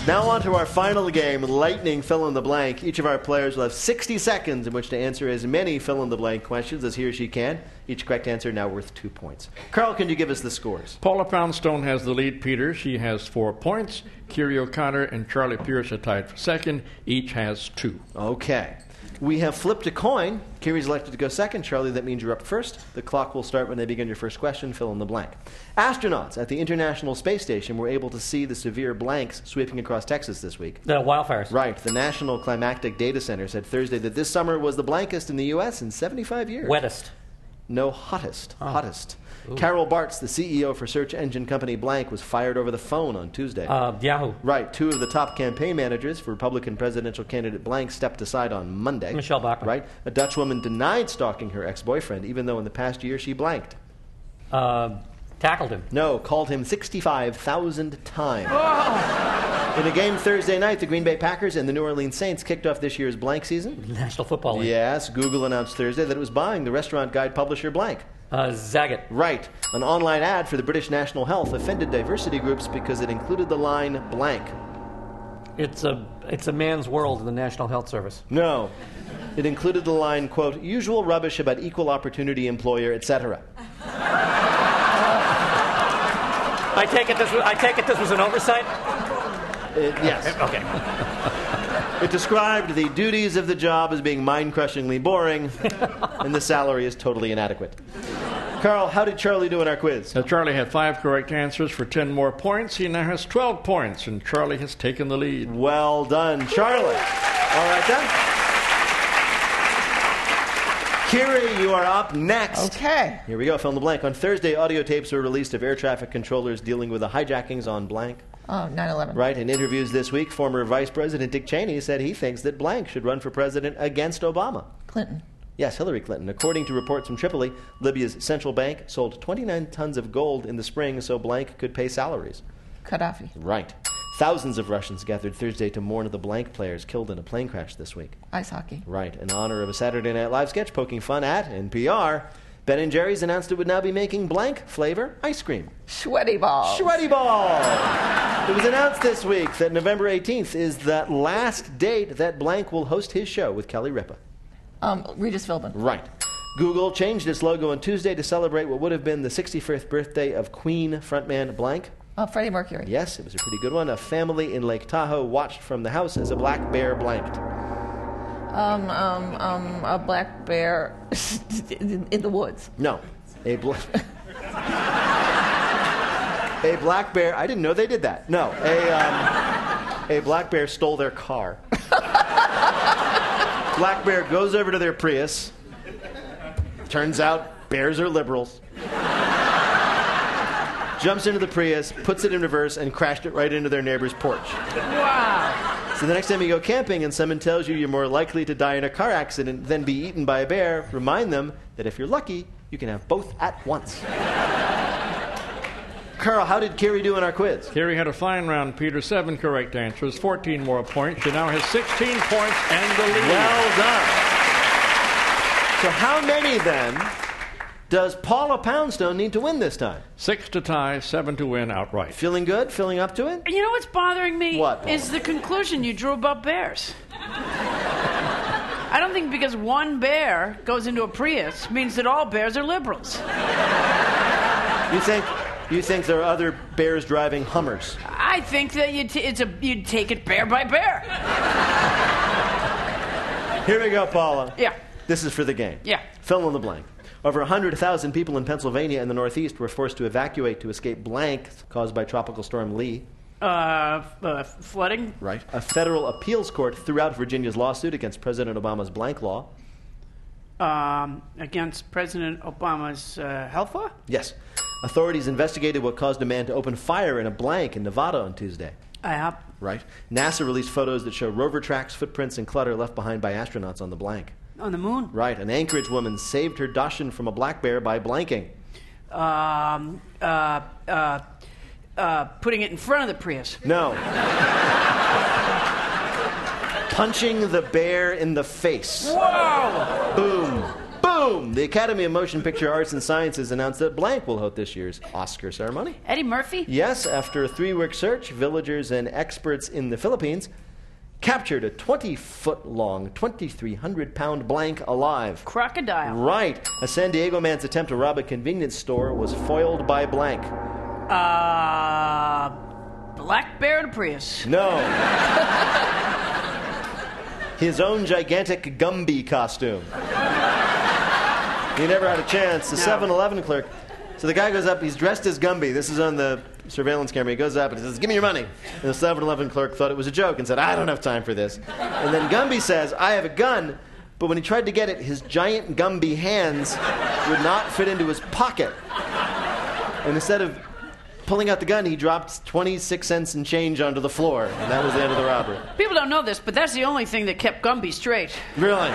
Now on to our final game, Lightning Fill in the Blank. Each of our players will have 60 seconds in which to answer as many fill in the blank questions as he or she can. Each correct answer now worth 2 points. Carl, can you give us the scores? Paula Poundstone has the lead, Peter. She has 4 points. Kiri O'Connor and Charlie Pierce are tied for second. Each has 2. Okay. We have flipped a coin. Kiri's elected to go second. Charlie, that means you're up first. The clock will start when they begin your first question. Fill in the blank. Astronauts at the International Space Station were able to see the severe blanks sweeping across Texas this week. The wildfires. Right. The National Climactic Data Center said Thursday that this summer was the blankest in the U.S. in 75 years. Wettest. No, hottest. Oh. Hottest. Ooh. Carol Bartz, the CEO for search engine company Blank, was fired over the phone on Tuesday. Yahoo. Right. 2 of the top campaign managers for Republican presidential candidate Blank stepped aside on Monday. Michelle Bachmann. Right. A Dutch woman denied stalking her ex-boyfriend, even though in the past year she blanked. Tackled him. No, called him 65,000 times. Oh. In a game Thursday night, the Green Bay Packers and the New Orleans Saints kicked off this year's Blank season. National Football League. Yes, Google announced Thursday that it was buying the restaurant guide publisher Blank. Zagat. Right. An online ad for the British National Health offended diversity groups because it included the line blank. It's a man's world in the National Health Service. No. It included the line, quote, usual rubbish about equal opportunity employer, etc. I take it this was an oversight? Yes. Okay. It described the duties of the job as being mind-crushingly boring, and the salary is totally inadequate. Carl, how did Charlie do in our quiz? Charlie had 5 correct answers for 10 more points. He now has 12 points, and Charlie has taken the lead. Well done, Charlie. All right, then. Kiri, you are up next. Okay. Here we go, fill in the blank. On Thursday, audio tapes were released of air traffic controllers dealing with the hijackings on blank. Oh, 9/11. Right. In interviews this week, former Vice President Dick Cheney said he thinks that blank should run for president against Obama. Clinton. Yes, Hillary Clinton. According to reports from Tripoli, Libya's central bank sold 29 tons of gold in the spring so blank could pay salaries. Gaddafi. Right. Thousands of Russians gathered Thursday to mourn the blank players killed in a plane crash this week. Ice hockey. Right. In honor of a Saturday Night Live sketch poking fun at NPR, Ben & Jerry's announced it would now be making blank flavor ice cream. Sweaty balls. Sweaty Ball! It was announced this week that November 18th is the last date that blank will host his show with Kelly Ripa. Regis Philbin. Right. Google changed its logo on Tuesday to celebrate what would have been the 65th birthday of Queen frontman blank. Freddie Mercury. Yes, it was a pretty good one. A family in Lake Tahoe watched from the house as a black bear blanked. A black bear in the woods. No. A black bear. I didn't know they did that. No. A black bear stole their car. Black bear goes over to their Prius. Turns out bears are liberals. Jumps into the Prius, puts it in reverse, and crashed it right into their neighbor's porch. Wow. So the next time you go camping and someone tells you you're more likely to die in a car accident than be eaten by a bear, remind them that if you're lucky, you can have both at once. Carl, how did Kiri do in our quiz? Kiri had a fine round, Peter. 7 correct answers, 14 more points. She now has 16 points and the lead. Well done. So how many, then, does Paula Poundstone need to win this time? 6 to tie, 7 to win outright. Feeling good? Feeling up to it? You know what's bothering me? What, Paula? Is the conclusion you drew about bears. I don't think because one bear goes into a Prius means that all bears are liberals. You think there are other bears driving Hummers? I think that you'd take it bear by bear. Here we go, Paula. Yeah. This is for the game. Yeah. Fill in the blank. Over 100,000 people in Pennsylvania and the Northeast were forced to evacuate to escape blank caused by Tropical Storm Lee. Flooding? Right. A federal appeals court threw out Virginia's lawsuit against President Obama's blank law. Against President Obama's health law? Yes. Authorities investigated what caused a man to open fire in a blank in Nevada on Tuesday. Right. NASA released photos that show rover tracks, footprints, and clutter left behind by astronauts on the blank. On the moon? Right. An Anchorage woman saved her Dachshund from a black bear by blanking. Putting it in front of the Prius. No. Punching the bear in the face. Whoa! Boom. Boom! Boom! The Academy of Motion Picture Arts and Sciences announced that blank will host this year's Oscar ceremony. Eddie Murphy? Yes, after a 3-week search, villagers and experts in the Philippines captured a 20-foot-long, 2,300-pound blank alive. Crocodile. Right. A San Diego man's attempt to rob a convenience store was foiled by blank. Black bear in a Prius. No. His own gigantic Gumby costume. He never had a chance. The 7-Eleven clerk. So the guy goes up, he's dressed as Gumby. This is on the surveillance camera. He goes up and he says, "Give me your money." And the 7-Eleven clerk thought it was a joke and said, "I don't have time for this." And then Gumby says, "I have a gun." But when he tried to get it, his giant Gumby hands would not fit into his pocket. And instead of pulling out the gun, he dropped 26 cents and change onto the floor. And that was the end of the robbery. People don't know this, but that's the only thing that kept Gumby straight. Really?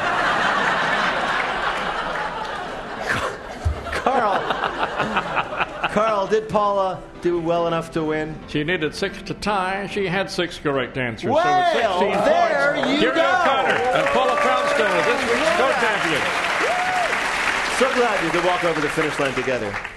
Carl, did Paula do well enough to win? She needed 6 to tie. She had 6 correct answers. Well, so with 16 there points, you Gary go. O'Connor and Paula Poundstone are this week's co-champions. So glad you could walk over the finish line together.